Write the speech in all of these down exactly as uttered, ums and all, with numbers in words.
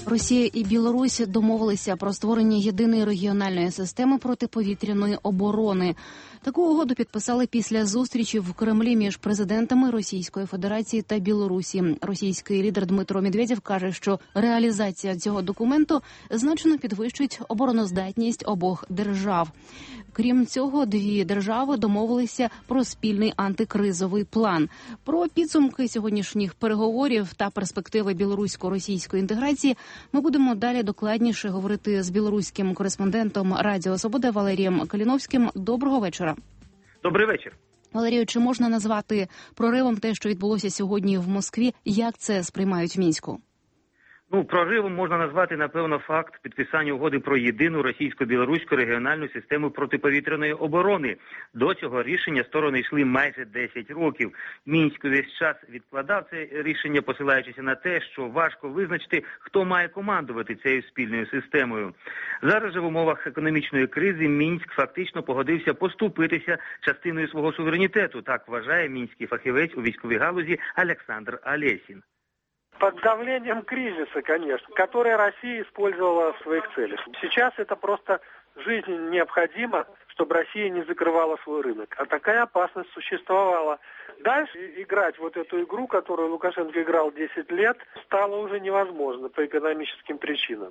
Росія і Білорусь домовилися про створення єдиної регіональної системи протиповітряної оборони. Таку угоду підписали після зустрічі в Кремлі між президентами Російської Федерації та Білорусі. Російський лідер Дмитро Медведєв каже, що реалізація цього документу значно підвищить обороноздатність обох держав. Крім цього, дві держави домовилися про спільний антикризовий план. Про підсумки сьогоднішніх переговорів та перспективи білорусько-російської інтеграції ми будемо далі докладніше говорити з білоруським кореспондентом Радіо Свобода Валерієм Каліновським. Доброго вечора. Добрий вечір. Валерію, чи можна назвати проривом те, що відбулося сьогодні в Москві? Як це сприймають в Мінську? Ну, проривом можна назвати, напевно, факт підписання угоди про єдину російсько-білоруську регіональну систему протиповітряної оборони. До цього рішення сторони йшли майже десять років. Мінськ весь час відкладав це рішення, посилаючись на те, що важко визначити, хто має командувати цією спільною системою. Зараз же в умовах економічної кризи Мінськ фактично погодився поступитися частиною свого суверенітету. Так вважає мінський фахівець у військовій галузі Олександр Олесін. Под давлением кризиса, конечно, который Россия использовала в своих целях. Сейчас это просто жизненно необходимо, чтобы Россия не закрывала свой рынок. А такая опасность существовала. Дальше играть вот эту игру, которую Лукашенко играл десять лет, стало уже невозможно по экономическим причинам.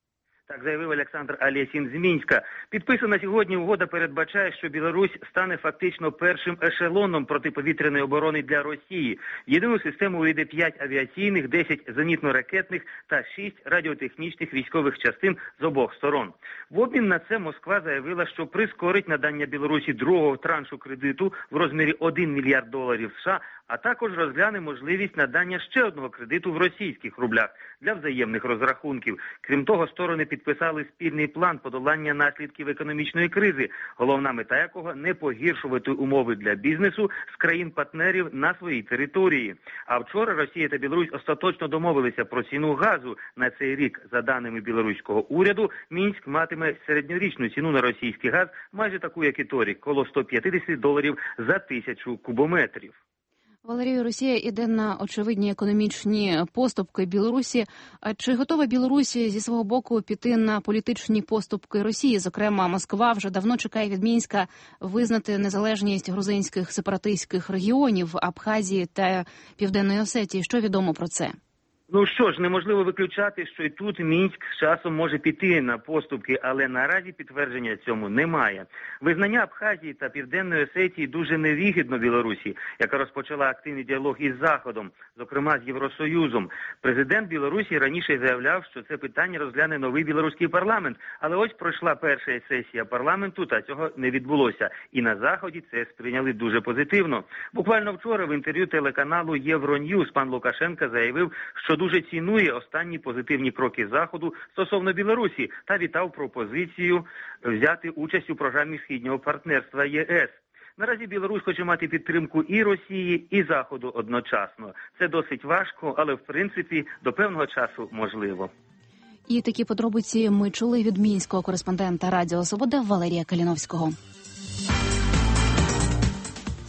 Так заявив Олександр Олесін з Мінська. Підписана сьогодні угода передбачає, що Білорусь стане фактично першим ешелоном протиповітряної оборони для Росії. В єдину систему увійде п'ять авіаційних, десять зенітно-ракетних та шість радіотехнічних військових частин з обох сторон. В обмін на це Москва заявила, що прискорить надання Білорусі другого траншу кредиту в розмірі один мільярд доларів США, а також розгляне можливість надання ще одного кредиту в російських рублях для взаємних розрахунків. Крім того, сторони підписали спільний план подолання наслідків економічної кризи, головна мета якого – не погіршувати умови для бізнесу з країн-партнерів на своїй території. А вчора Росія та Білорусь остаточно домовилися про ціну газу на цей рік. За даними білоруського уряду, Мінськ матиме середньорічну ціну на російський газ майже таку, як і торік – коло сто п'ятдесят доларів за тисячу кубометрів. Валерію, Росія іде на очевидні економічні поступки Білорусі. А чи готова Білорусь зі свого боку піти на політичні поступки Росії? Зокрема, Москва вже давно чекає від Мінська визнати незалежність грузинських сепаратистських регіонів Абхазії та Південної Осетії. Що відомо про це? Ну що ж, неможливо виключати, що і тут Мінськ з часом може піти на поступки, але наразі підтвердження цьому немає. Визнання Абхазії та Південної Осетії дуже невигідно Білорусі, яка розпочала активний діалог із Заходом, зокрема з Євросоюзом. Президент Білорусі раніше заявляв, що це питання розгляне новий білоруський парламент, але ось пройшла перша сесія парламенту, та цього не відбулося. І на Заході це сприйняли дуже позитивно. Буквально вчора в інтерв'ю телеканалу Євроньюз пан Лукашенко заявив, що дуже цінує останні позитивні кроки Заходу стосовно Білорусі та вітав пропозицію взяти участь у програмі Східного партнерства ЄС. Наразі Білорусь хоче мати підтримку і Росії, і Заходу одночасно. Це досить важко, але в принципі до певного часу можливо. І такі подробиці ми чули від мінського кореспондента Радіо Свобода Валерія Каліновського.